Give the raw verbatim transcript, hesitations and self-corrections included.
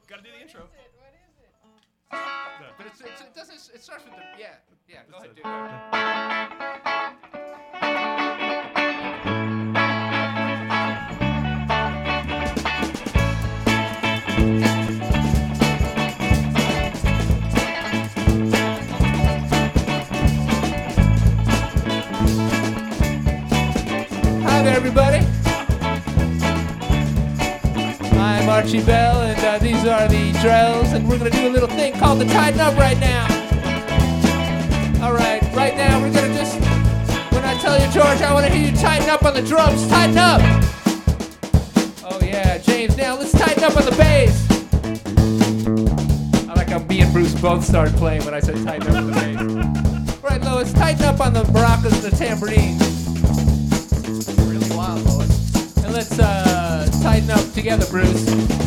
Gotta do the intro. What is it? No. But it's, it's, it doesn't. It starts with the yeah yeah. Go ahead, It's do a- it. Hi there, everybody. I'm Archie Bell, and uh, these are the Drells, and we're gonna do a little thing called the Tighten Up right now. All right, right now we're gonna just, when I tell you, George, I want to hear you tighten up on the drums. Tighten up. Oh yeah, James. Now let's tighten up on the bass. I like how me and Bruce both started playing when I said tighten up on the bass. All right, Lois, tighten up on the maracas and the tambourines. Really wild, Lois. And let's uh, tighten up together, Bruce.